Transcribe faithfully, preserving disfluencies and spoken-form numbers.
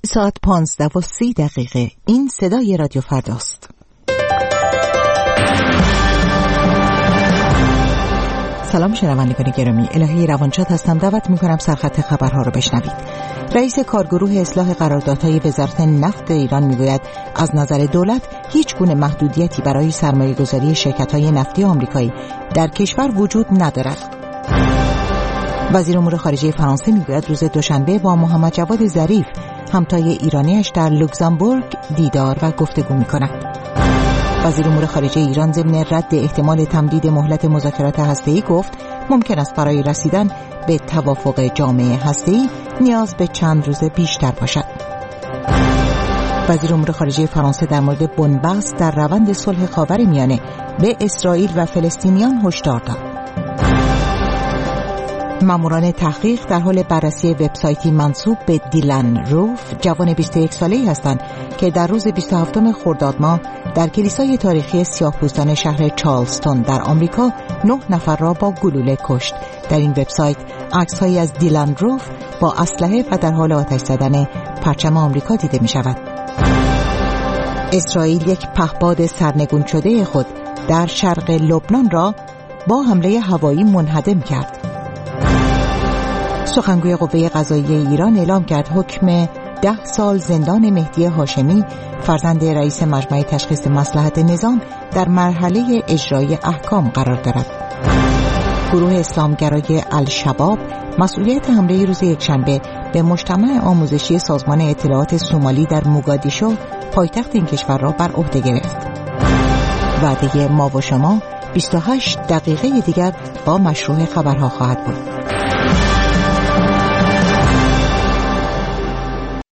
ساعت پانزده و سی دقیقه. این صدای رادیو فرداست. سلام شنوندگان گرامی، الهی روانشاد هستم. دعوت می‌کنم سرخط خبرها رو بشنوید. رئیس کارگروه اصلاح قراردادهای وزارت نفت ایران میگوید از نظر دولت هیچ گونه محدودیتی برای سرمایه‌گذاری شرکت‌های نفتی آمریکایی در کشور وجود ندارد. وزیر امور خارجه فرانسه میگوید روز دوشنبه با محمد جواد ظریف همتای ایرانیش در لوکزامبورگ دیدار و گفتگو می‌کند. وزیر امور خارجه ایران ضمن رد احتمال تمدید مهلت مذاکرات هسته‌ای گفت ممکن است برای رسیدن به توافق جامع هسته‌ای نیاز به چند روز بیشتر باشد. وزیر امور خارجه فرانسه در مورد بنبست در روند صلح خاورمیانه به اسرائیل و فلسطینیان هشدار داد. ماموران تحقیق در حال بررسی وبسایتی منسوب به دیلن روف، جوان بیست و یک ساله‌ای هستند که در روز بیست و هفتم خرداد ماه در کلیسای تاریخی سیاه‌پوستان شهر چارلستون در آمریکا نه نفر را با گلوله کشت. در این وبسایت عکس‌هایی از دیلن روف با اسلحه و در حال آتش زدن پرچم آمریکا دیده می‌شود. اسرائیل یک پهپاد سرنگون شده خود در شرق لبنان را با حمله هوایی منهدم کرد. سخنگوی قوه قضاییه ایران اعلام کرد حکم ده سال زندان مهدی هاشمی فرزند رئیس مجمع تشخیص مصلحت نظام در مرحله اجرای احکام قرار دارد. گروه اسلامگرای الشباب مسئولیت حمله روز یکشنبه به مجتمع آموزشی سازمان اطلاعات سومالی در موگادیشو پایتخت این کشور را بر عهده گرفت. وعده ما و شما بیست و هشت دقیقه دیگر با مشروع خبرها خواهد بود.